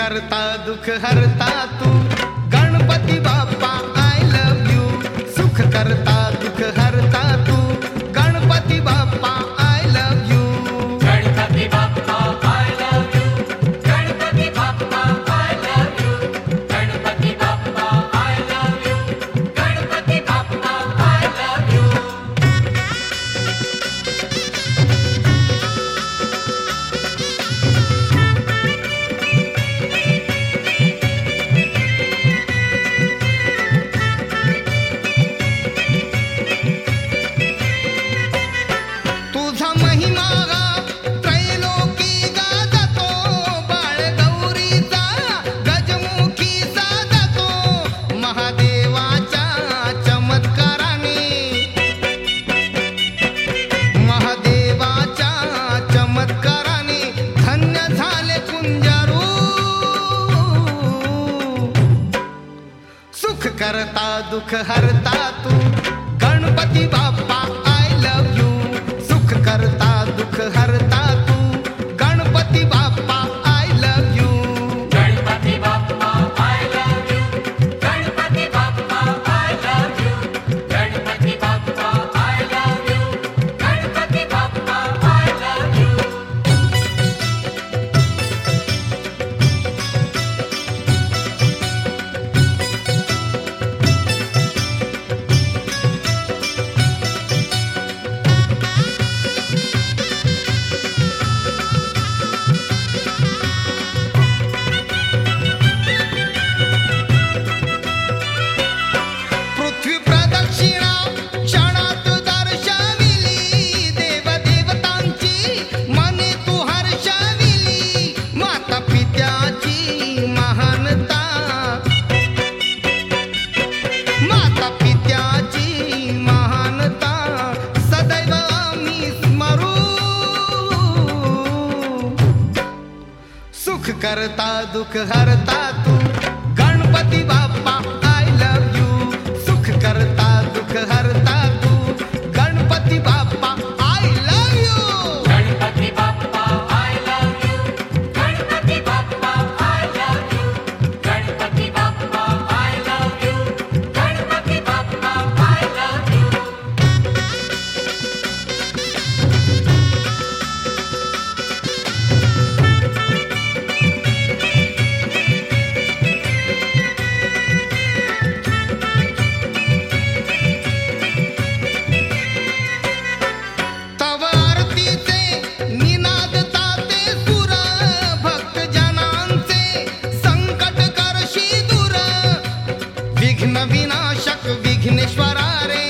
करता दुःख हरता तू Ganpati Bappa I love you. सुख करता दुःख हरता तू Ganpati Bappa I love you. Ganpati Bappa I love you. Ganpati Bappa I love you. Ganpati Bappa I love you. Ganpati Bappa I love you. तुझा महिमा त्रैलोकी गाजतो बाळ गौरीचा गजमुखी साजतो. महादेवाच्या चमत्काराने महादेवाच्या चमत्काराने धन्य झाले कुंजारू. सुख करता दुःख हरता तू Ganpati Bappa I love you. सुख करता दुःख हरता तू Ganpati Bappa I love you. Ganpati Bappa I love you. Ganpati Bappa I love you. Ganpati Bappa I love you. Ganpati Bappa I love you. पृथ्वी प्रदक्षिणा क्षणात दर्शविली देवदेवतांची मने तू हर्षविली. माता पित्याची महानता माता पित्याची महानता सदैव आम्ही स्मरू. सुख करता दुःख हरता तू Ganpati Bappa I love you. सुख करता दुःख हरता तू Ganpati Bappa I love you. Ganpati Bappa I love you. Ganpati Bappa I love you. Ganpati Bappa I love you. Ganpati Bappa I love you. तव आरतीचे निनाद ताते सुर भक्त जनांचे संकट करशी दूर. विघ्न विनाशक विघ्नेश्वरा रे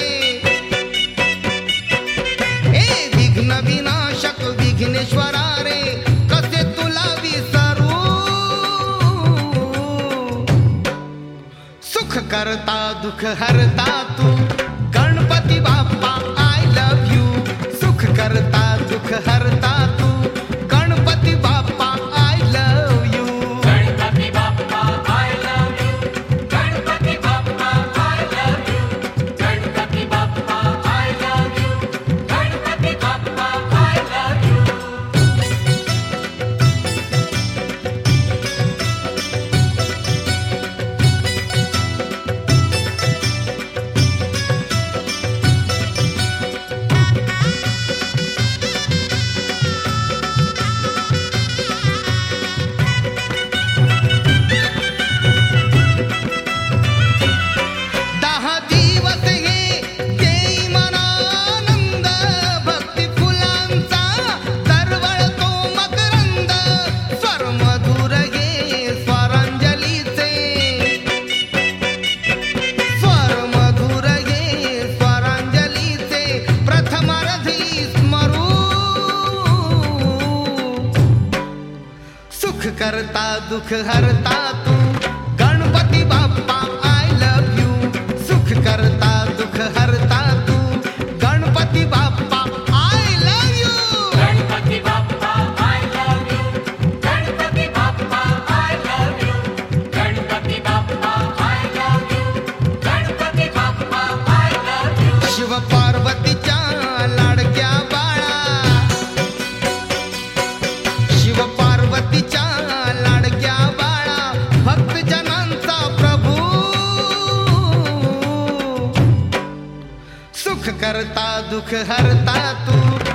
ए विघ्न विनाशक विघ्नेश्वरा रे कसे तुला विसरू. सुख करता दुःख हरता तू Ganpati Bappa I love you. सुख करता दुःख हरता तू Ganpati Bappa I love you. Ganpati Bappa I love you. Ganpati Bappa I love you. Ganpati Bappa I love you. Ganpati Bappa I love you. दहा दिवस हे देई मनानंद भक्ती फुलांचा दरवळतो मकरंद. स्वर मधुर हे स्वरांजलीचे स्वर मधुर हे स्वरांजलीचे प्रथमारधी स्मरू. सुख करता दुःख हरता तू Ganpati Bappa I love you. सुख करता दुःख हरता तू Ganpati Bappa I love you. Ganpati Bappa I love you. Ganpati Bappa I love you. Ganpati Bappa I love you. Ganpati Bappa I love you. Shiv पार्वतीच्या लाडक्या बाळा शिव पार्वतीच्या लाडक्या बाळा करता दुख हरता तू